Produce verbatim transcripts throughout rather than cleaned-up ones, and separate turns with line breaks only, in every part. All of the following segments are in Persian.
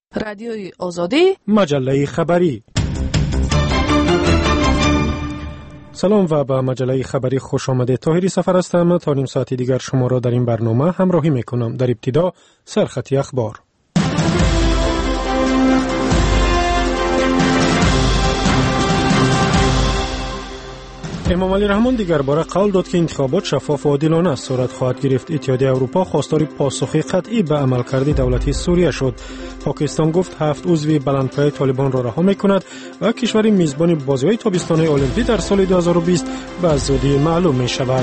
رادیوی آزادی،
مجله خبری. سلام و به مجله خبری خوش آمده. طاهری سفر هستم. تا نیم ساعتی دیگر شما را در این برنامه همراهی میکنم. در ابتدا سرخطی اخبار. امام علی رحمان دیگر باره قول داد که انتخابات شفاف و عادلانه صورت خواهد گرفت. اتحادیه اروپا خواستار پاسخ قطعی به عملکرد دولتی سوریه شد. پاکستان گفت هفت عضو بلندپایه طالبان را رها میکند و کشور میزبان بازی‌های تابستانی المپیک در سال دو هزار و بیست به زودی معلوم می شود.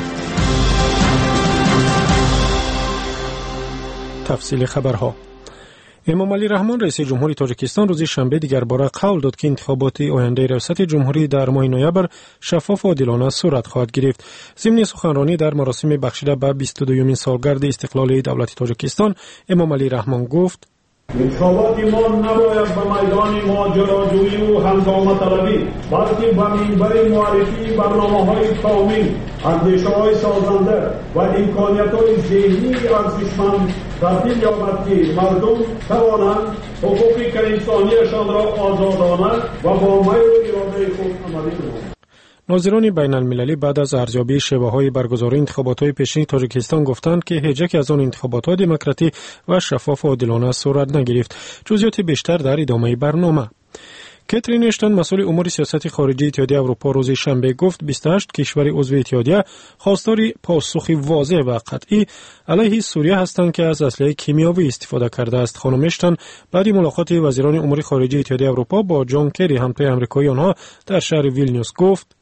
تفصیل خبرها. امام علی رحمان رئیس جمهوری تاجیکستان روز شنبه دیگر باره قول داد که انتخابات آینده ریاست جمهوری در ماه نوامبر شفاف و عادلانه صورت خواهد گرفت. ضمن سخنرانی در مراسم بخشیده به بیست و دومین سالگرد استقلال دولت تاجیکستان، امام علی رحمان گفت:
انتخابات ما نباید به میدان ماجراجویی و هنگامه طلبی، بلکه به منبر معرفی برنامه‌های قومی، اندیشه‌های سازنده و امکانیت‌های ذهنی ارزشمند تبدیل یابد که مردم توانند حقوق انسانیشان را آزادانه و با میل و اراده خود عملی کنند.
ناظران بین المللی بعد از ارزیابی شبهه‌های برگزاری انتخابات‌های پیشین تاجیکستان گفتند که هیچ یک از آن انتخابات دموکراتیک و شفاف و عادلانه صورت نگرفت. جزئیات بیشتر در ادامه برنامه. کاترین اشتون مسئول امور سیاست خارجی اتحادیه اروپا روز شنبه گفت بیست و هشت کشور عضو اتحادیه خواستار پاسخی واضح و قطعی علیه سوریه هستند که از اسلحه کیمیاوی استفاده کرده است. خانم اشتون بعد ملاقات وزیران امور خارجه اتحادیه اروپا با جان کری همتای آمریکایی آنها در شهر ویلنیوس گفت: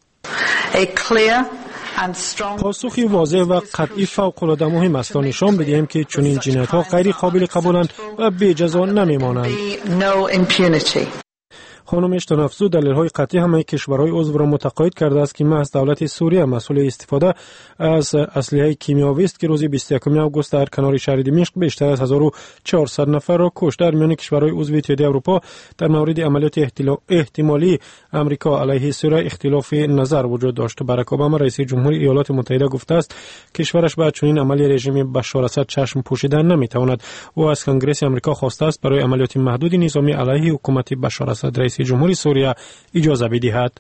پاسخی واضح و قطعی فوق‌العاده مهم است تا نشان بدهیم که چنین جنایت‌ها غیر قابل قبولند و بی جزا نمیمانند. خانم اشتون افزود دلایل قطعی همه کشورهای عضو را متقاعد کرده است که محض دولت سوریه مسئول استفاده از اسلحه کیمیاوی است که روز بیست و یکم آگوست در کنار شهر دمشق بیشتر از هزار و چهارصد نفر را کشت. در میان کشورهای عضو اتحادیه اروپا در مورد عملیات احتمالی امریکا علیه سوریه اختلاف نظر وجود داشت. باراک اوباما رئیس جمهوری ایالات متحده گفته است کشورش با چنین عملی رژیم بشار اسد چشم پوشیدن نمیتواند. او از کنگره آمریکا خواسته است برای عملیات محدود نظامی علیه حکومت بشار اسد رئیس جمهوری سوریه اجازه بدهد.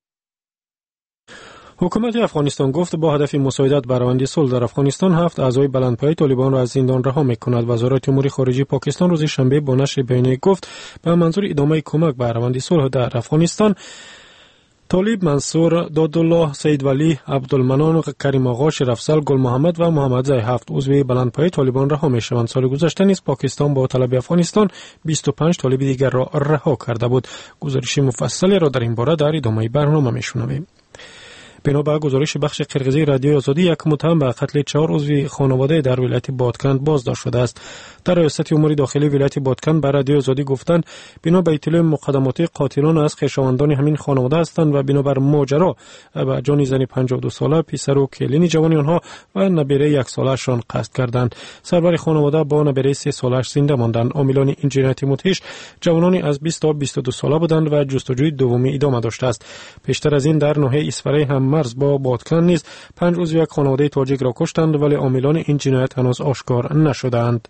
حکومت افغانستان گفت با هدف مساعدت بر روند صلح در افغانستان هفت اعضای بلندپایه طالبان را از زندان رها می‌کند. وزارت امور خارجه پاکستان روز شنبه با نشر بیانیه گفت به منظور ادامه کمک به روند صلح در افغانستان طالب منصور، دادالله، سید ولی، عبدالمنان، کریم آقا، شرفسل، گل محمد و محمد زی هفت عضو بلندپایه طالبان رها می‌شوند. سال گذشته نیز پاکستان با طلب افغانستان بیست و پنج طالب دیگر را رها کرده بود. گزارش مفصلی را در این باره در ادامه برنامه می‌شنویم. بنابر گزارش بخش قرقیزی رادیوی آزادی، یک متهم به قتل چهار عضو خانواده در ولایت بادکند بازداشت شده است. در ریاست امور داخلی ولایت بادکند به رادیوی آزادی گفتند بنا به اطلاع مقدمات قاتلان از خویشاوندان همین خانواده هستند و بنابر ماجرا به جان زن پنجاه و دو ساله پسر و کلین جوانی آنها و نبیره یک ساله‌شان قصد کردند. سرور خانواده با نبیره سه سالش زنده ماندند. عاملان این جنایت مدهش جوانانی از بیست تا بیست و دو ساله بودند و جستجوی دومی ادامه داشته است. پیشتر از این در ناحیه اسفره هم مرز با بادکند نیز پنج عضو یک خانواده تاجیک را کشتند ولی عاملان این جنایت هنوز آشکار نشدند.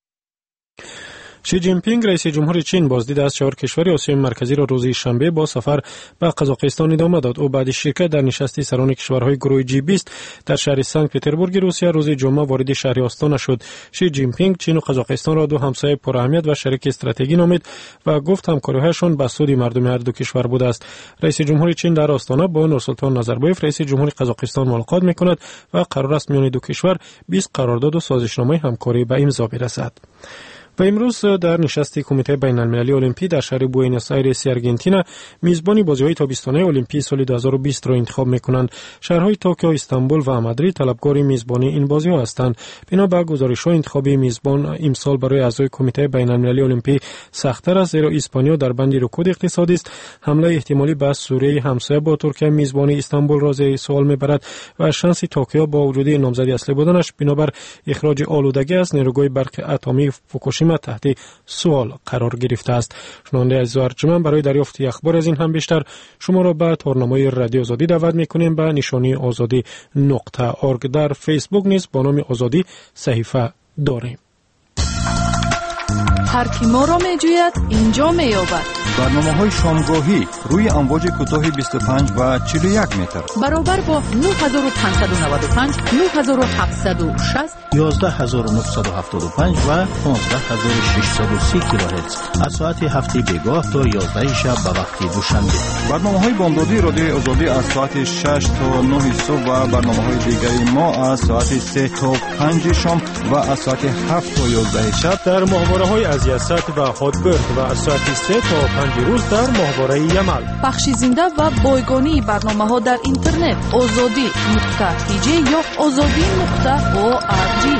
شی جین پینگ رئیس جمهور چین بازدید از چهار کشور آسیای مرکزی را روز شنبه با سفر به قزاقستان ادامه داد. او بعد شرکت در نشست سران کشورهای گروه جی بیست در شهر سنت پترزبورگ روسیه روز جمعه وارد شهر آستانه شد. شی جین پینگ چین و قزاقستان را دو همسایه پراهمیت و شریک استراتژیکی نامید و گفت همکاری‌هایشان به سود مردم هر دو کشور بوده است. رئیس جمهور چین در آستانه با نورسلطان نظربایف رئیس جمهور قزاقستان ملاقات می‌کند و قرار است میان دو کشور بیست قرارداد و سازشنامه همکاری به امضا برسد. و امروز در نشست کمیته بین المللی المپیک در شهر بوئنوس آیرس آرژانتین میزبانی بازی‌های تابستانی المپیک سال دو هزار و بیست را انتخاب می‌کنند. شهرهای توکیو، استانبول و مادرید طلبکار میزبانی این بازی‌ها هستند. بنا به گزارش‌های انتخابی میزبان امسال برای اعضای کمیته بین المللی المپیک سخت‌تر است زیرا اسپانیا در بند رکود اقتصادی است. حمله احتمالی به سوریه همسایه با ترکیه میزبانی استانبول را زیر سوال می‌برد و شانس توکیو با وجود نامزدی اصلی بودنش بنابر اخراج آلودگی از نیروگاه برق اتمی فوکوشیما تحت سوال قرار گرفته است. شنونده عزیز و ارجمند، برای دریافت اخبار از این هم بیشتر شما را به تارنمای رادیو آزادی دعوت می‌کنیم. به نشانی آزادی نقطه ارگ در فیسبوک نیز با نام آزادی صحیفه داریم.
هر کی ما را میجوید اینجا مییابد.
برنامه‌های شامگاهی روی امواج کوتاه بیست و پنج و چهل و یک متر
برابر با نه هزار و پانصد و نود و پنج، نه هزار و هفتصد و شصت،
یازده هزار و نهصد و هفتاد و پنج و پانزده هزار و ششصد و سی کیلوهرتز از ساعت هفته بیگاه تا یازده شب به وقت دوشنبه.
برنامه‌های بامدادی رادیو آزادی از ساعت شش تا نه صبح و برنامه‌های دیگری ما از ساعت سه تا پنج شام و از ساعت هفت تا یازده شب
در ماهواره‌های از یاست و هاتبرد و از ساعت سه تا پنج روز در ماهواره یمل.
بخش زنده و بایگانی برنامه‌ها در اینترنت آزادی نقطه تی جی یا آزادی نقطه او آر جی.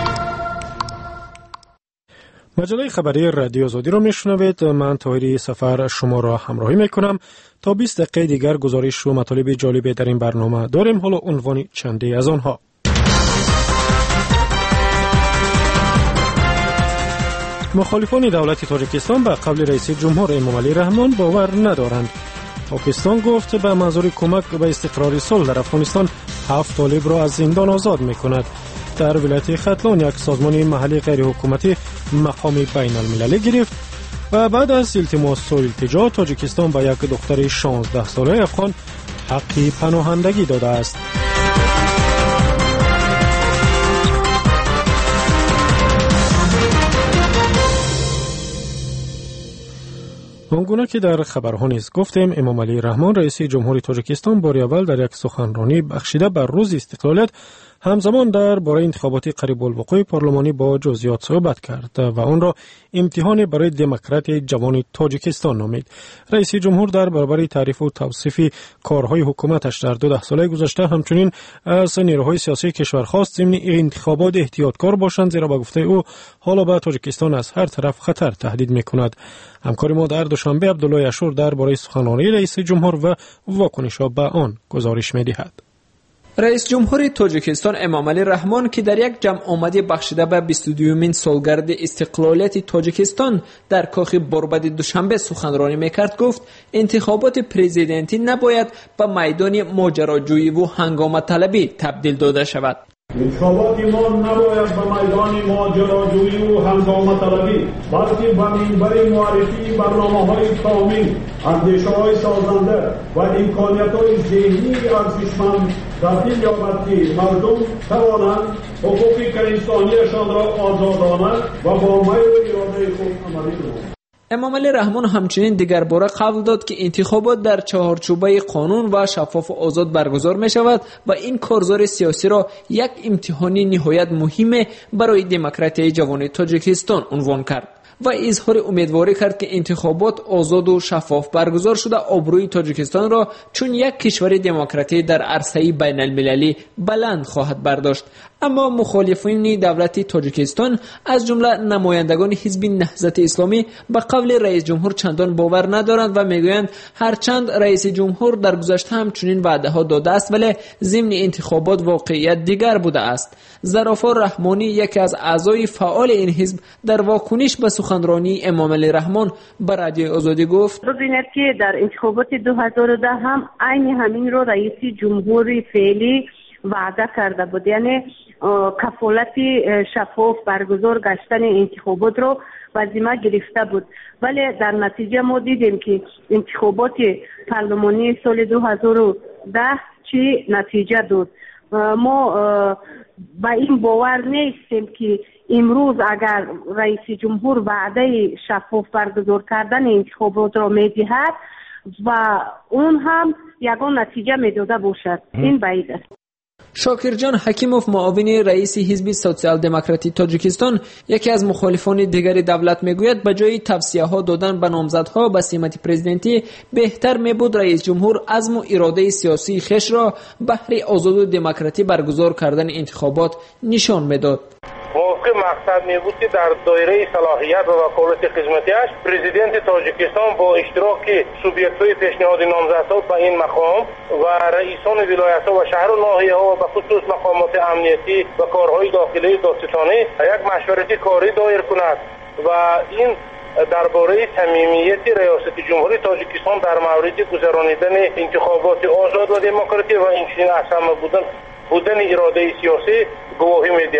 مجله خبری رادیو آزادی را میشنوید. من طاهری سفر شما را همراهی میکنم. تا بیست دقیقه دیگر گزارش و مطالب جالب در این برنامه داریم. حالا عنوان چندی از آنها. مخالفان دولت تاجیکستان به قول رئیس جمهور امامعلی رحمان باور ندارند. پاکستان گفت به منظور کمک به استقرار صلح در افغانستان هفت طالب را از زندان آزاد میکند. در ولایت ختلان یک سازمان محلی غیر حکومتی مقام بین المللی گرفت و بعد از التماس و التجا تاجیکستان به یک دختر شانزده ساله افغان حق پناهندگی داده است. آنگونه که در خبرها نیز گفتیم، امامعلی رحمان رئیس جمهوری تاجیکستان بار اول در یک سخنرانی بخشیده بر روز استقلالیت همزمان در باره انتخابات قریب الوقوع پارلمانی با جزئیات صحبت کرد و آن را امتحان برای دموکرات جوان تاجیکستان نامید. رئیس جمهور در برابر تعریف و توصیف کارهای حکومتش در دو ده ساله گذشته همچنین از نیروهای سیاسی کشور خواست ضمن انتخابات احتیاطکار باشند، زیرا به گفته او حالا به تاجیکستان از هر طرف خطر تهدید می‌کند. همکار ما در دوشنبه عبدالله اشور درباره سخنرانی رئیس جمهور و واکنش‌ها به آن گزارش می‌دهد.
رئیس جمهور تاجیکستان امامعلی رحمان که در یک جمع آمدی بخشیده به بیست و دومین سالگرد استقلالیت تاجیکستان در کاخ باربد دوشنبه سخنرانی میکرد، گفت انتخابات پرزیدنتی نباید به میدان ماجراجویی و هنگامه طلبی تبدیل داده شود.
انتخابات ما نباید به میدان ماجراجویی و هنگامه طلبی بلکه به منبر معرفی برنامه‌های کامل، اندیشه‌های سازنده و امکانیت‌های ذهنی ارزشمند تبدیل یابد که مردم توانند حقوق انسانیشان را آزادانه و با میل و اراده خود عملی کنند.
امامعلی رحمان همچنین دیگر باره قول داد که انتخابات در چهارچوبه قانون و شفاف و آزاد برگزار می شود و این کارزار سیاسی را یک امتحانی نهایت مهم برای دموکراسی جوان تاجیکستان عنوان کرد و اظهار امیدواری کرد که انتخابات آزاد و شفاف برگزار شده آبروی تاجیکستان را چون یک کشور دموکراتی در عرصه بین المللی بلند خواهد برداشت. اما مخالفین دولت تاجیکستان از جمله نمایندگان حزب نهضت اسلامی به قول رئیس جمهور چندان باور ندارند و میگویند هرچند رئیس جمهور در گذشته همچنین وعده ها داده است ولی ضمن انتخابات واقعیت دیگر بوده است. ظرافا رحمانی یکی از اعضای فعال این حزب در واکنش به سخنرانی امامعلی رحمان به رادیو آزادی گفت
ببینید که در انتخابات دو هزار و ده هم عین همین رو رئیس جمهوری فعلی وعده کرده بود، یعنی کفالت شفاف برگزار گشتن انتخابات رو وظیفه گرفته بود، ولی در نتیجه ما دیدیم که انتخابات پارلمانی سال دو هزار و ده چی نتیجه داد. ما با این باور نیستیم که امروز اگر رئیس جمهور وعده شفاف برگزار کردن انتخابات را میدهد و اون هم یگان نتیجه میداده باشد، این بعید است.
شاکرجان حکیموف معاون رئیس حزب سوسیال دموکراتی تاجیکستان یکی از مخالفان دیگر دولت میگوید به جای توصیه ها دادن به نامزدها به سمت پرزیدنتی بهتر میبود رئیس جمهور عزم و اراده سیاسی خش را بهر آزاد و دموکراتی برگزار کردن انتخابات نشان میداد.
موقع مقصد می بود که در دایره صلاحیت و وکالت خدمتیش پرزیدنت تاجیکستان با اشتراک سوبیکت‌های پیشنهاد نامزدها به این مقام و رئیسان ولایت‌ها و شهر و ناحیه‌ها و به خصوص مقامات امنیتی و کارهای داخلی دادستانی یک مشورت کاری دایر کند و این درباره صمیمیت ریاست جمهوری تاجیکستان در مورد گذرانیدن انتخابات آزاد و دموکراتی و اینچنین اصلا بودن بودن اراده سیاسی گواهی می‌دهد.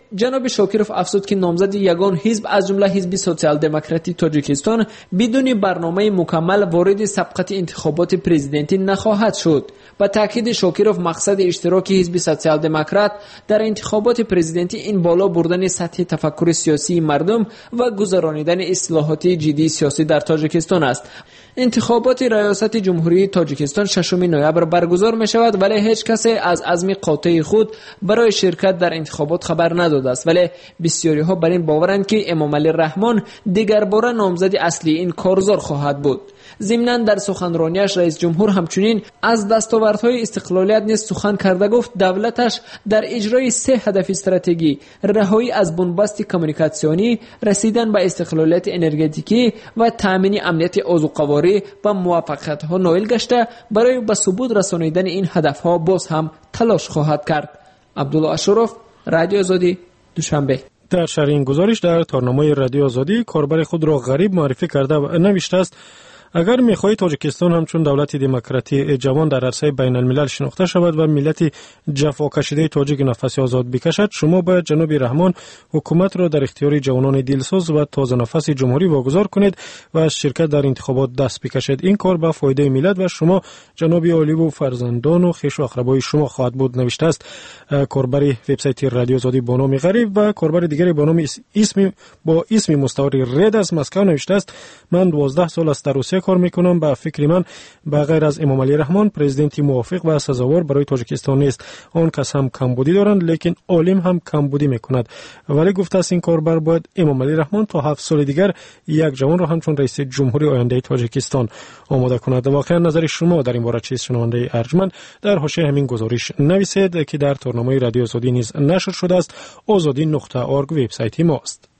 جناب شاکرов افزود که نامزد یگان حزب از جمله حزب سوسیال دموکراتی تاجیکستان بدون برنامه مکمل وارد سبقت انتخابات پرزیدنتی نخواهد شد. با تاکید شاکرов مقصد اشتراک حزب سوسیال دموکرات در انتخابات پرزیدنتی این بالا بردن سطح تفکر سیاسی مردم و گذرانیدن اصلاحات جدی سیاسی در تاجیکستان است. انتخابات ریاست جمهوری تاجیکستان ششم نوامبر برگزار می شود، ولی هیچ کسی از عزم قاطع خود برای شرکت در انتخابات خبر نداده است. ولی بسیاری ها بر این باورند که امامعلی رحمان دیگر بار نامزد اصلی این کارزار خواهد بود. ضمناً در سخنرانیش رئیس جمهور همچنین از دستاوردهای استقلالیت نیز سخن کرده گفت دولتش در اجرای سه هدف استراتژی رهایی از بنبست کمیونیکاسیونی، رسیدن به استقلالیت انرژتیکی و تامین امنیت عضوقواری و موفقیت‌ها نائل گشته برای به ثبوت رسانیدن این هدف‌ها باز هم تلاش خواهد کرد. عبدالله اشرف، رادیو آزادی، دوشنبه.
در شرح گزارش در تارنامه رادیو آزادی کاربر خود را غریب معرفی کرده و نوشته است اگر می‌خواهید تاجیکستان همچون دولت دموکراتی جوان در عرصه بین الملل شناخته شود و ملت جفا کشیده تاجیک نفس آزاد بکشد، شما باید جناب رحمان حکومت را در اختیار جوانان دلسوز و تازه نفس جمهوری واگذار کنید و از شرکت در انتخابات دست بکشید. این کار به فایده ملت و شما جناب عالی و فرزندان و خویش و اقربای شما خواهد بود، نوشته است کاربر وبسایت رادیو آزادی با نام غریب. و کاربر دیگری با نام اسم با اسم مستعار رد از مسکو نوشته است من دوازده سال است در روسیه کار میکنم. به فکر من به غیر از امامعلی رحمان پرزیدنتی موافق و سزاوار برای تاجیکستان نیست. آن کس هم کمبودی دارند لیکن عالم هم کمبودی میکند. ولی گفته است این کاربر باید امامعلی رحمان تا هفت سال دیگر یک جوان را همچون رئیس جمهوری آینده تاجیکستان آماده کند. واقعا نظر شما در این باره چیست؟ شنونده ارجمند در حاشیه همین گزارش نویسید که در تارنامه رادیو آزادی نیز نشر شده است. آزادی نقطه اورگ وبسایت ماست.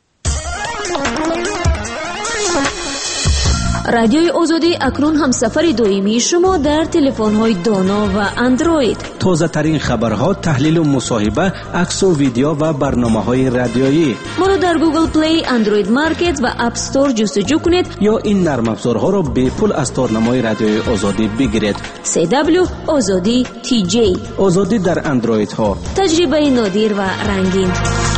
رادیوی آزادی اکنون هم سفر دائمی شما در تلفن‌های دانا و اندروید.
تازه ترین خبرها، تحلیل و مصاحبه، عکس و ویدیو و برنامه‌های رادیویی.
ما را در گوگل پلی، اندروید مارکت و اپ استور جستجو کنید
یا این نرم افزارها را به پول از تارنمای رادیوی آزادی بگیرید.
سی دبلیو آزادی تی جی.
آزادی در اندروید ها.
تجربه نادر و رنگین.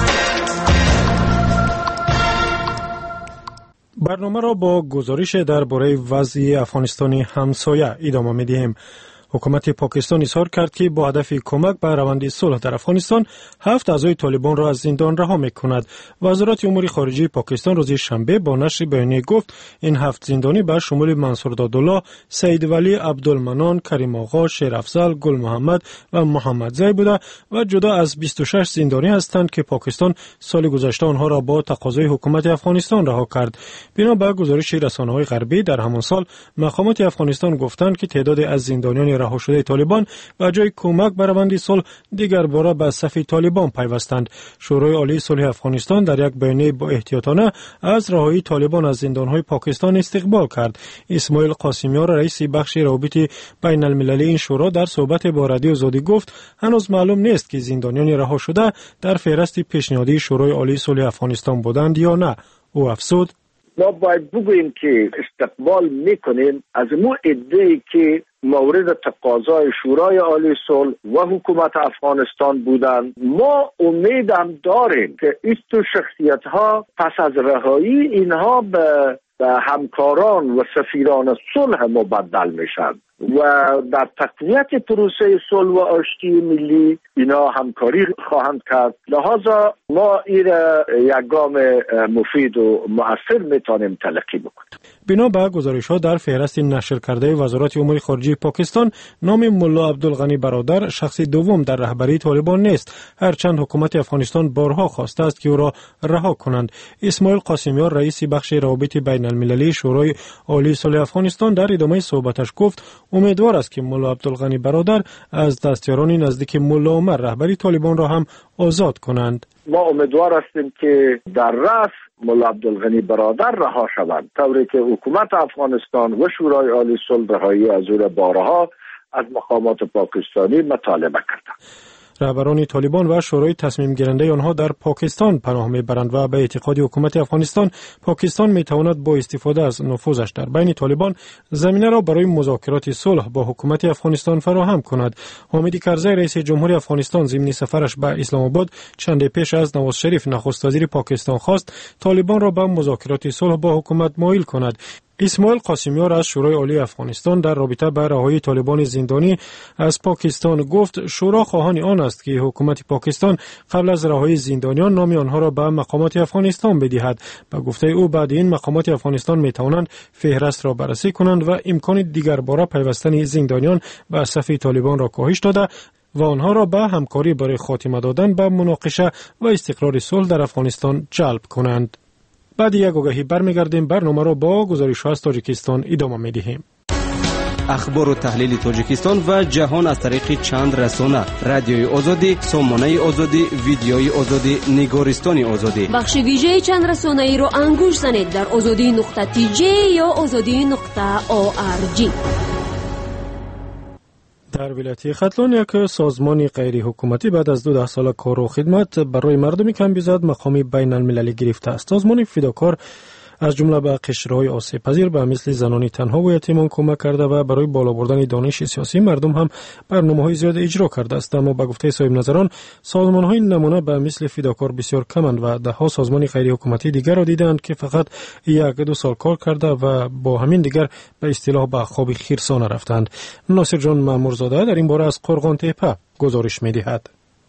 برنامه را با گزارش درباره وضع افغانستان همسایه ادامه می‌دهیم. حکومت پاکستان اظهار کرد که با هدف کمک به روند صلح در افغانستان هفت اعضای طالبان را از زندان رها می‌کند. وزارت امور خارجه پاکستان روز شنبه با نشر بیانیه گفت این هفت زندانی به شمول منصور دادالله، سید ولی، عبدالمنان، کریم آقا، شیر افضل، گل محمد و محمد زی بوده و جدا از بیست و شش زندانی هستند که پاکستان سال گذشته آنها را با تقاضای حکومت افغانستان رها کرد. بنا به گزارش رسانه‌های غربی در همان سال مقامات افغانستان گفتند که تعداد از زندانیان رها شده طالبان و جای کمک به روند صلح دیگر باره به صف طالبان پیوستند. شورای عالی صلح افغانستان در یک بیانیه با احتیاطانه از رهایی طالبان از زندانهای پاکستان استقبال کرد. اسماعیل قاسمیار رئیس بخش روابط بین المللی این شورا در صحبت با رادیو آزادی گفت هنوز معلوم نیست که زندانیان رها شده در فهرست پیشنهادی شورای عالی صلح افغانستان بودند یا نه. او افزود
ما باید بگوییم که استقبال میکنیم از مو ادعایی که مورد تقاضای شورای عالی صلح و حکومت افغانستان بودند. ما امیدم داریم که این تو شخصیت ها پس از رهایی اینها به همکاران و سفیران صلح مبدل میشن و در تقویت پروسه صلح و آشتی ملی اینا همکاری خواهند کرد. لحاظا ما این یک گام مفید و مؤثر میتونیم تلقی بکنیم.
بنا به گزارش‌ها در فهرست نشر کرده وزارت امور خارجه پاکستان نام ملا عبدالغنی برادر شخص دوم در رهبری طالبان نیست، هرچند حکومت افغانستان بارها خواسته است که او را رها کنند. اسماعیل قاسمیار رئیس بخش روابط بین المللی شورای عالی صلح افغانستان در ادامه صحبتش گفت امیدوار است که ملا عبدالغنی برادر از دستیاران نزدیک ملا عمر رهبری طالبان را هم آزاد کنند.
ما امیدوار هستیم که در رأس ملا عبدالغنی برادر رها شوند، طوری که حکومت افغانستان و شورای عالی صلح رهایی از او را بارها از مقامات پاکستانی مطالبه کردند.
رهبران طالبان و شورای تصمیم گیرنده آنها در پاکستان پناه میبرند و به اعتقاد حکومت افغانستان پاکستان میتواند با استفاده از نفوذش در بین طالبان زمینه را برای مذاکرات صلح با حکومت افغانستان فراهم کند. حامد کرزی رئیس جمهوری افغانستان ضمن سفرش به اسلام آباد چند پیش از نواز شریف نخست وزیر پاکستان خواست طالبان را به مذاکرات صلح با حکومت مایل کند. اسماعیل قاسمیار از شورای عالی افغانستان در رابطه با رهایی طالبان زندانی از پاکستان گفت شورا خواهان آن است که حکومت پاکستان قبل از رهایی زندانیان نام آنها را به مقامات افغانستان بدهد. به گفته او بعد این مقامات افغانستان می توانند فهرست را بررسی کنند و امکان دیگر باره پیوستن زندانیان به صف طالبان را کاهش داده و آنها را به همکاری برای خاتمه دادن به مناقشه و استقرار صلح در افغانستان جلب کنند. بعد یک آگهی برمیگردیم، برنامه را با گزارش از تاجیکستان ادامه میدهیم.
اخبار و تحلیل تاجیکستان و جهان از طریق چند رسانه: رادیوی آزادی، سامانه آزادی، ویدیوی آزادی، نگارستان آزادی.
بخش ویژه چند رسانه ای را انگوش زنید در آزادی نقطه تی جی یا آزادی نقطه او آر جی.
در ولایت ختلان یک سازمان غیر حکومتی بعد از دو ده سال کار و خدمت برای مردم کمبیزاد مقام بین المللی گرفته است. سازمان فداکار از جمله به قشرهای آسیب پذیر به مثل زنان تنها و یتیمان کمک کرده و برای بالا بردن دانش سیاسی مردم هم برنامه‌های زیاد اجرا کرده است. اما به گفته صاحب نظران سازمان‌های نمونه به مثل فداکار بسیار کمند و ده ها سازمان غیر حکومتی دیگر را دیدند که فقط یک دو سال کار کرده و با همین دیگر به اصطلاح به خواب خیرسانه رفتند. ناصر جان مامورزاده در این باره از قرغان تپه گزارش می‌دهد.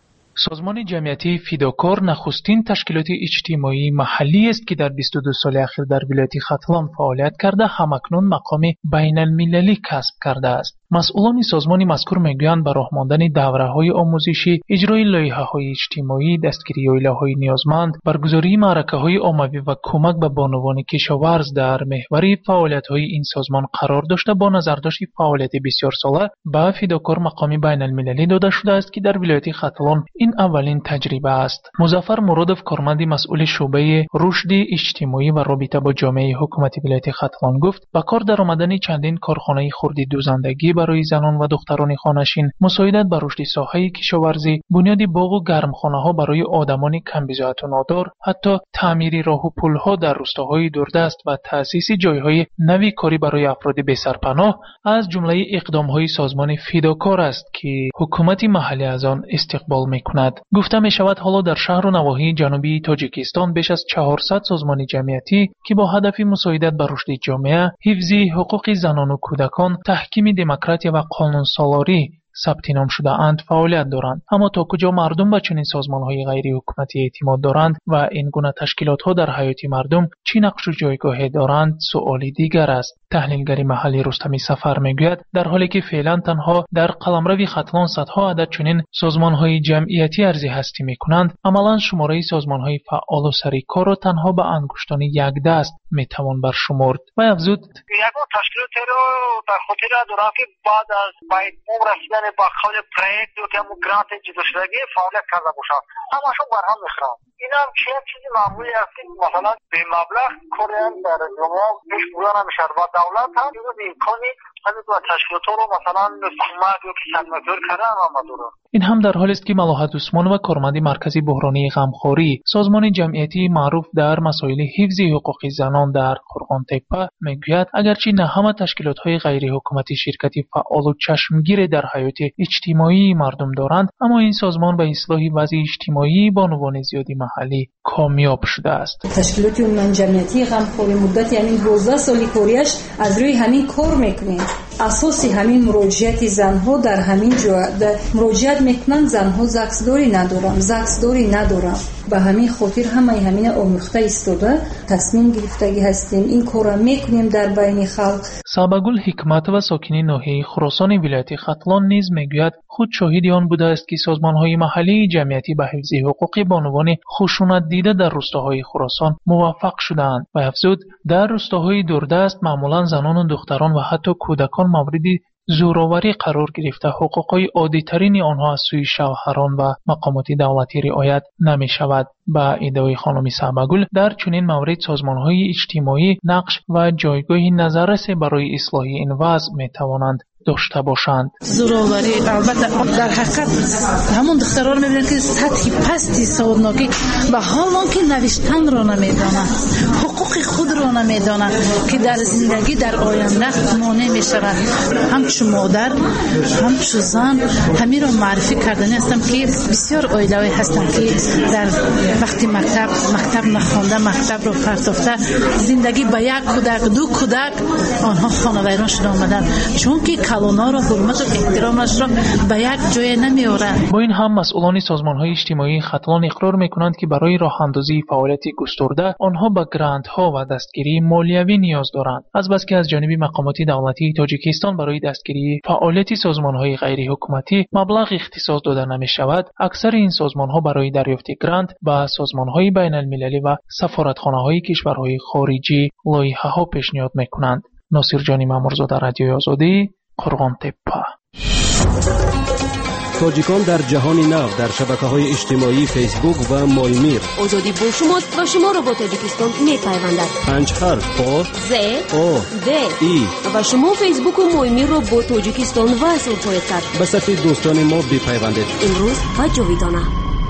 سازمان جمعیتی فداکار نخستین تشکیلات اجتماعی محلی است که در بیست و دو سال اخیر در ولایت ختلان فعالیت کرده همکنون مقام بین المللی کسب کرده است. مسئولان سازمان مذکور میگویند به راه ماندن دوره‌های آموزشی، اجرای لایحه‌های اجتماعی، دستگیری اویله‌های نیازمند، برگزاری معرکه‌های عمومی و کمک به بانوان کشاورز در محور فعالیت‌های این سازمان قرار داشته با نظرداشت فعالیت بسیار ساله به فداکار مقام بین المللی داده شده است که در ولایت ختلان این اولین تجربه است. مظفر مرادov کارمند مسئول شعبه رشد اجتماعی و رابطه با جامعه حکومتی ولایت ختلان گفت با کار درآمدن چندین کارخانه خردی دوزندگی برای زنان و دختران خانشین، مساعدت به رشد ساحه کشاورزی، بنیاد باغ و گرمخانه‌ها برای آدمان کمبزاعت و نادار، حتی تعمیر راه و پل‌ها در روستاهای دوردست و تأسیس جایهای نوی کاری برای افراد بی‌سرپناه از جمله اقدام‌های سازمان فداکار است که حکومت محلی از آن استقبال می‌کند. گفته می‌شود حالا در شهر و نواحی جنوبی تاجیکستان بیش از چهارصد سازمان جمعیتی که با هدف مساعدت به رشد جامعه، حفظ حقوق زنان و کودکان، تحکیم دموکراسی و قانون سالاری ثبت نام شده اند فعالیت دارند. اما تا کجا مردم به چنین سازمان‌های غیر حکومتی اعتماد دارند و این گونه تشکیلات‌ها در حیات مردم چه نقش و جایگاهی دارند سؤالی دیگر است. تحلیلگر محلی رستمی سفر میگوید در حالی که فعلا تنها در قلمرو ختلان صدها عدد چنین سازمان‌های جمعیتی ارزی هستی می‌کنند، عملاً شماره سازمان‌های فعال و سری کار را تنها به انگشتان یک دست میتوان برشمرد. و افزود
یگان تشکیلات را در خاطر دارند که بعد از باید رسیدن با خود پروژه و که گرانت جدا شدگی فعالیت کرده باشند، همشون برهم میخورند. این هم چه چیزی معمولی است که مثلا به مبلغ کاریم در جمعه پیش بودن میشد و دولت هم این امکانی همین دو تشکیلات رو مثلا کمک یا که خدمتگار کردن آمده.
این هم در حالی است که ملاحت عثمان و کارمند مرکزی بحرانی غمخواری سازمان جمعیتی معروف در مسائل حفظ حقوق زنان در قرغان تپه میگوید اگرچه نه همه تشکیلات‌های غیر حکومتی شرکتی فعال و چشمگیر در حیات اجتماعی مردم دارند، اما این سازمان به اصلاح وضع اجتماعی بانوان زیادی محلی کامیاب شده است.
تشکیلات من جمعیتی غمخواری مدت یعنی دوازده سالی کوریش از روی همین کار میکنیم. اساسی همین مراجعت زنها در همین جا مراجعت میکنن، زنها زکسداری ندارن زکسداری ندارن به همین خاطر همه همین آموخته ایستاده تصمیم گرفتگی هستیم این کار میکنیم در بین خلق.
سابگل حکمت و ساکنین ناحیه خراسان ولایت ختلان نیز میگوید خود شاهد آن بوده است که سازمان‌های محلی جمعیتی به حفظ حقوق بانوان خشونت دیده در روستاهای خراسان موفق شدند و افزود در روستاهای دوردست معمولا زنان و دختران و حتی کودکان مورد زورآوری قرار گرفته حقوقهای عادی‌ترین آنها از سوی شوهران و مقامات دولتی رعایت نمی شود. با ادعای خانم سعبگل در چنین مورد سازمان‌های اجتماعی نقش و جایگاه نظررس برای اصلاح این وضع می توانند داشته باشند.
زورآوری البته در حقیقت همون دخترها رو می‌بینید که سطح پستی سوادناکی به حال که نوشتن رو نمی‌دانند، حقوق خود رو نمی‌دانند که در زندگی در آینده مانع می‌شود. همچون مادر، همچون زن همین رو معرفی کردنی هستم که بسیار عائله‌ای هستند که در وقتی مکتب مکتب نخوانده، مکتب رو پرتافته، زندگی با یک کودک دو کودک آنها خانوادگی شده آمدند، چون که کلونا رو حرمت و احترامش را به یک جای نمیارند.
با این هم مسئولان سازمان‌های اجتماعی ختلان اقرار می‌کنند که برای راه‌اندازی فعالیت گسترده آنها به گرانت‌ها و دستگیری مالیوی نیاز دارند. از بس که از جانب مقامات دولتی تاجیکستان برای دستگیری فعالیت سازمان‌های غیر حکومتی مبلغ اختصاص داده نمی‌شود، اکثر این سازمان‌ها برای دریافت گرانت به سازمان‌های بین‌المللی و سفارتخانه‌های کشورهای خارجی لایحه‌ها پیشنهاد می‌کنند. ناصر جانی مامورزاده، رادیوی آزادی، قرغان تپه.
تاجیکان در جهان نو در شبکه‌های اجتماعی فیسبوک و مایمیر.
آزادی با شماست و شما را با تاجیکستان می‌پیوندد.
پنج حرف آ
ز
او
د
ای
و شما فیسبوک و مایمیر را با تاجیکستان وصل خواهید کرد.
به صفحه دوستان ما بپیوندید.
امروز و جاویدانه.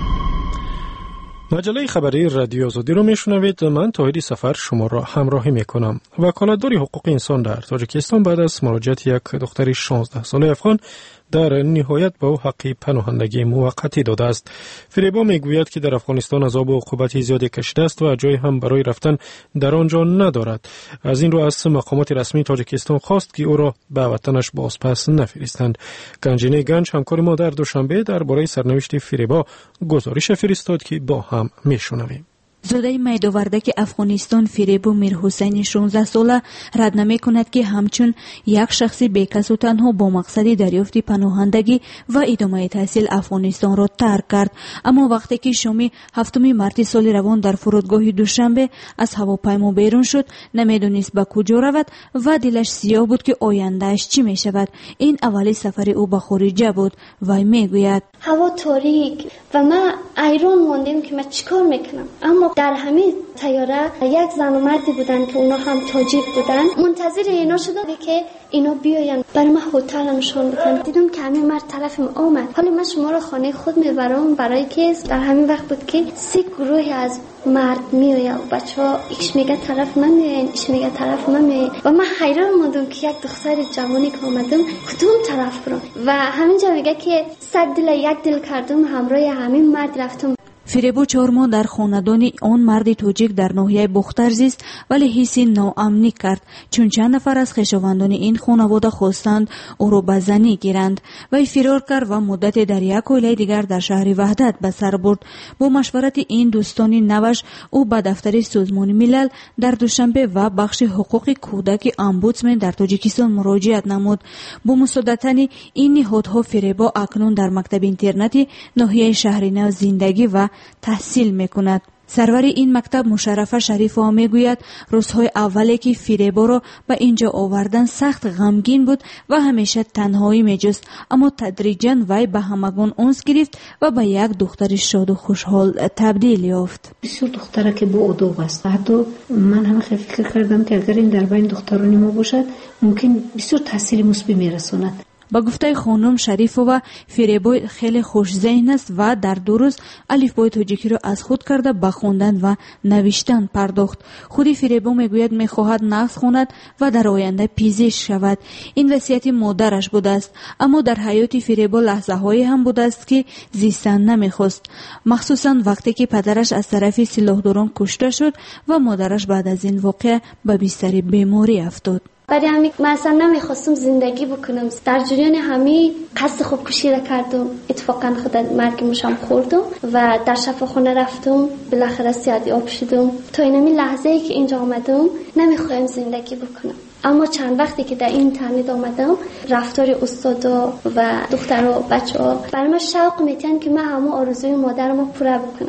مجله خبری رادیو آزادی رو میشنوید. من طاهری سفر شما را همراهی میکنم. وکالتدار حقوق انسان در تاجیکستان بعد از مراجعت یک دختر شانزده ساله افغان در نهایت به او حق پناهندگی موقتی داده است. فریبا میگوید که در افغانستان عذاب و عقوبت زیادی کشیده است و جای هم برای رفتن در آنجا ندارد. از این رو از مقامات رسمی تاجیکستان خواست که او را به وطنش بازپس نفرستند. گنجینه گنج همکار ما در دوشنبه درباره سرنوشت فریبا گزارش فرستاد که با هم میشنویم.
زوده میداوردک افغانستان فریبو میرحسین شانزده ساله رد نمی کند که همچون یک شخص بیکس و تنها با مقصد دریافت پناهندگی و ادامه تحصیل افغانستان را ترک کرد. اما وقتی که شامی هفتم مارس سال روان در فرودگاه دوشنبه از هواپیما بیرون شد، نمیدونست به کجا رود و دلش سیاه بود که آیندهش چی می شود. این اولی سفر او به خارجه بود. وی میگوید
هوا تاریک و من ایران ماندیم که من چیکار میکنم. اما در همین طیاره یک زن و مردی بودن که اونا هم تاجیک بودن. منتظر اینا شدم که اینا بیاین برای من هتل نشون بدن. دیدم که همین مرد طرفم آمد. حالا من شما رو خانه خود میبرم برای که در همین وقت بود که سه گروهی از مرد میآید و بچه‌ها ایش میگه طرف من میآین، ایش میگه طرف من میآین و من حیران ماندم که یک دختر جوانی که اومدم کدوم طرف برم و همینجا میگه که صد دل یک دل کردم همراه همین مرد رفتم.
فریبو چهار ماه در خاندان آن مرد تاجیک در ناحیه بختر زیست، ولی حس ناامنی کرد چون چند نفر از خویشاوندان این خانواده خواستند او را به زنی گیرند. وی فرار کرد و مدت در یک عائله دیگر در شهر وحدت به سر برد. با مشورت این دوستان نوش او به دفتر سازمان ملل در دوشنبه و بخش حقوق کودک امبودسمن در تاجیکستان مراجعت نمود. با مساعدت این نهادها فریبو اکنون در مکتب اینترنتی ناحیه شهر نو زندگی و تحصیل میکند. سرور این مکتب مشرفه شریفه میگوید روزهای اولی که فریبو را به اینجا آوردن سخت غمگین بود و همیشه تنهایی میجست، اما تدریجاً وی به همگان انس گرفت و به یک دختر شاد و خوشحال تبدیل یافت.
بسیار دختره که با ادب است. حتی من هم فکر کردم که اگر این در بین دختران ما باشد ممکن بسیار تاثیر مثبت میرساند.
با گفته خانم شریفова فریبو خیلی خوش ذهن است و در دو روز الفبای تاجیکی را از خود کرده به خواندن و نوشتن پرداخت. خود فریبو میگوید میخواهد نقد خواند و در آینده پزشک شود. این وصیت مادرش بوده است، اما در حیات فریبو لحظه هایی هم بوده است که زیستن نمیخواست، مخصوصا وقتی که پدرش از طرف سلاحداران کشته شد و مادرش بعد از این واقعه به بستر بیماری افتاد.
برای همین مثلا نمیخواستم زندگی بکنم. در جریان همین قصد خودکشی را کردم. اتفاقا خود مرگ مشام خوردم و در شفاخانه رفتم. بالاخره سیادی آب شدم. تا این لحظه ای که اینجا آمدم نمیخوایم زندگی بکنم. اما چند وقتی که در اینترنت آمدم رفتار استادا و دختر و بچه ها برای من شوق میتن که من همه آرزوی مادرم رو پوره بکنم.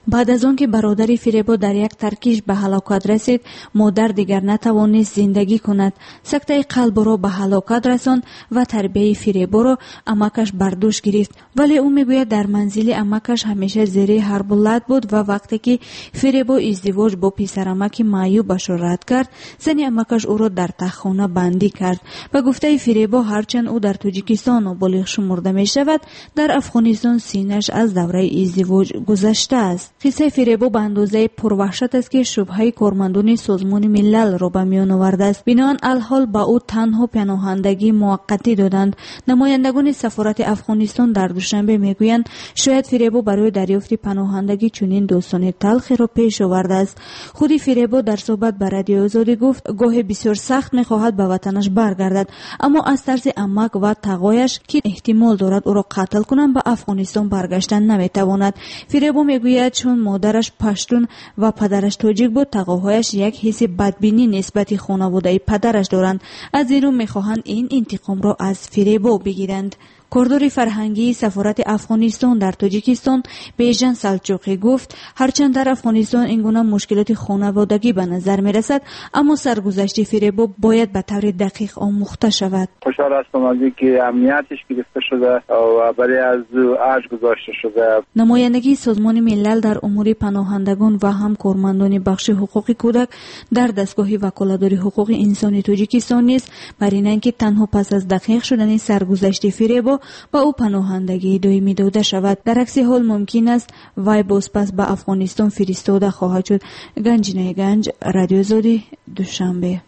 بعد از آن که برادر فریبو در یک ترکیش به هلاکت رسید، مادر دیگر نتوانست زندگی کند. سکته قلب را به هلاکت رساند و تربیت فریبو را امکش بر دوش گرفت. ولی او میگوید در منزل امکش همیشه زیر حرب و لعب بود و وقتی که فریبو ازدواج با پسر امک معیوبش را رد کرد، زن امکش او را در تخخانه بندی کرد. به گفته فریبو هرچند او در تاجیکستان و بالغ شمرده می شود، در افغانستان سینش از دوره ازدواج گذشته است. قصه فریبو به اندازه پروحشت است که شبهه کارمندان سازمان ملل را به میان آورده است. بنابراین الحال به او تنها پناهندگی موقتی دادند. نمایندگان سفارت افغانستان در دوشنبه میگویند شاید فریبو برای دریافت پناهندگی چنین داستان تلخی را پیش آورده است. خود فریبو در صحبت به رادیو آزادی گفت گاه بسیار سخت میخواهد به وطنش برگردد، اما از ترس امک و تقایش که احتمال دارد او را قتل کنند به افغانستان برگشتن نمیتواند. فریبو میگوید چون مادرش پشتون و پدرش تاجیک بود، تقاهایش یک حس بدبینی نسبت خانواده پدرش دارند. از این رو میخواهند این انتقام را از فریبو بگیرند. کاردار فرهنگی سفارت افغانستان در تاجیکستان بیژن سلجوقی گفت هرچند در افغانستان این گونه مشکلات خانوادگی به نظر می رسد، اما سرگذشت فریبو باید به طور دقیق آموخته شود.
خوشحال هستم از اینکه امنیتش گرفته شده و برای از ارج گذاشته شده.
نمایندگی سازمان ملل در امور پناهندگان و هم کارمندان بخش حقوق کودک در دستگاه وکالتداری حقوق انسانی تاجیکستان نیست برای اینکه تنها پس از دقیق شدن سرگذشت فریبو با او پناهندگی دائمی داده شود. در عکس حال ممکن است وی بازپس به افغانستان فرستاده خواهد شد. گنجینه گنج، رادیو آزادی، دوشنبه.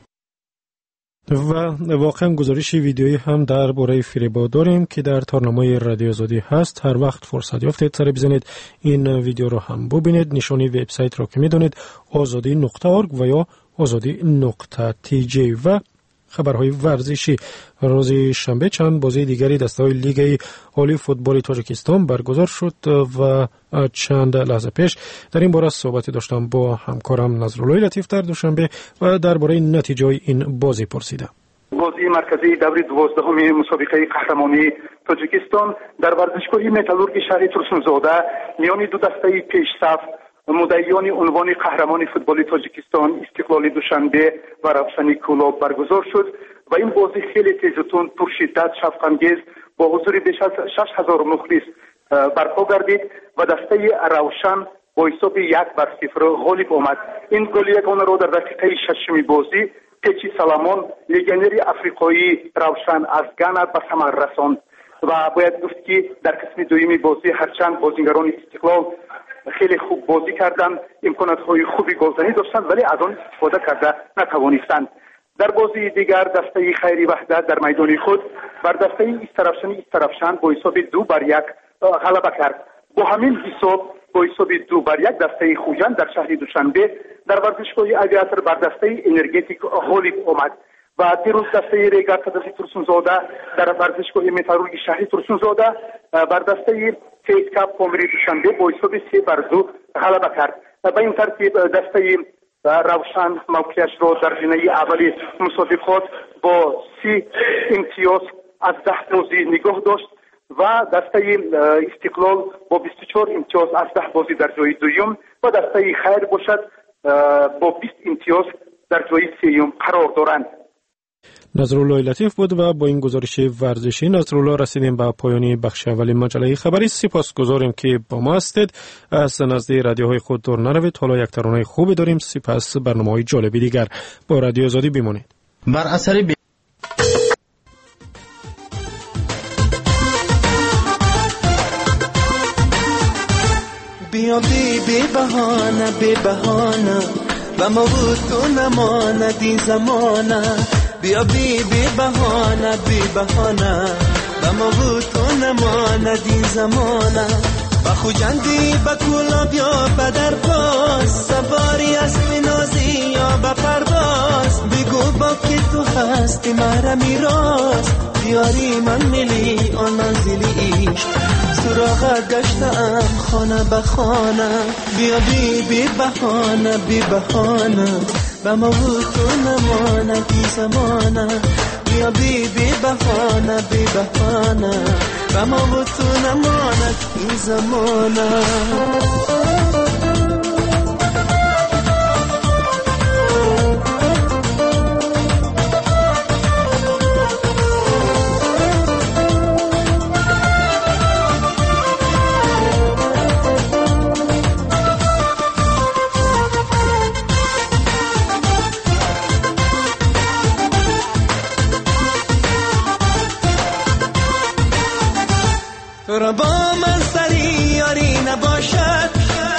و واقعا گزارش ویدیویی هم در باره فریبو داریم که در تارنامه رادیو آزادی هست. هر وقت فرصت یافتید سر بزنید این ویدیو رو هم ببینید. نشانی وبسایت را که میدونید آزادی نقطه اورگ و یا آزادی نقطه تی جی. و خبرهای ورزشی. روز شنبه چند بازی دیگری دسته‌های لیگ عالی فوتبال تاجیکستان برگزار شد و چند لحظه پیش در این باره صحبت داشتم با همکارم نظرالله لطیف در دوشنبه و درباره نتیجه این بازی پرسیدم.
بازی مرکزی دوره دوازدهم مسابقه قهرمانی تاجیکستان در ورزشگاه متالورگ شهر ترسونزاده میان دو دسته پیش‌صف مدعیان عنوان قهرمان فوتبال تاجیکستان استقلال دوشنبه و روشن کلاب برگزار شد و این بازی خیلی تیز و تند پرشدت شفق‌انگیز با حضور بیش از شش هزار مخلص برپا گردید و دسته روشن با حساب یک بر صفر غالب آمد. این گل یگانه را در دقیقه ششم بازی پیچی سلامان لژیونر افریقایی روشن از گانا به ثمر رساند و باید گفت که در قسم دوم بازی هرچند بازیگران استقلال خیلی خوب بازی کردند، امکانات‌های خوبی گلزنی داشتند ولی از آن استفاده کرده نتوانستند. در بازی دیگر دسته خیری وحدت در میدان خود بر دسته استرفشن استرفشن با حساب دو بر یک غلبه کرد. با همین حساب با حساب دو بر یک دسته خوجند در شهر دوشنبه در ورزشگاه اویاتر بر دسته انرژتیک غالب آمد و دیروز دسته ریگات صدفی ترسونزاده در ورزشگاه متالورگ شهر ترسونزاده بر دسته فیس کاپ پامری دوشنبه با حساب سه بر دو غلبه کرد. به این ترتیب دسته روشن موقعیت را در زینه اولی مسابقات با سی امتیاز از ده بازی نگاه داشت و دسته استقلال با بیست و چهار امتیاز از ده بازی در جای دوم و دسته خیر باشد با بیست امتیاز در جای سوم قرار دارند.
نظرالله لطیف بود و با این گزارش ورزشی نظرالله رسیدیم به پایانی بخش اولی مجله خبری. سپاسگزاریم که با ما هستید. از نزد رادیوهای خود دور نروید. حالا یک ترانه خوبی داریم، سپس برنامه‌های جالبی دیگر. با رادیو آزادی بمانید.
بر اثر ب...
بیا بی بی بهانه بی بهانه و ما بود تو نماند این زمانه. بیا بی بی بهانه بی بهانه و ما بود تو نماند این زمانه. و خوجندی با کولا بیا بدر باز سواری اسب نازی یا با پرواز بگو با که تو هستی مرا میراز دیاری من ملی آن منزلی ایش سراغت گشتم خانه به خانه. بیا بی بی بهانه بی بهانه و ما بود تو نماند این زمانه. بیا بی بی بهانه بی بهانه و ما بود تو نماند این زمانه. چرا با من سری یاری نباشد،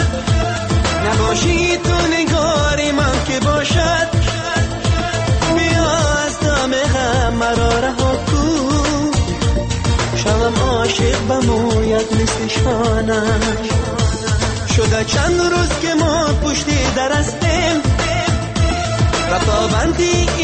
نباشی تو نگاری من که باشد. بیا از دام غم مرا رها کن، شوم عاشق بموید مثل شانم. شده چند روز که ما پشتی در هستیم و پابندی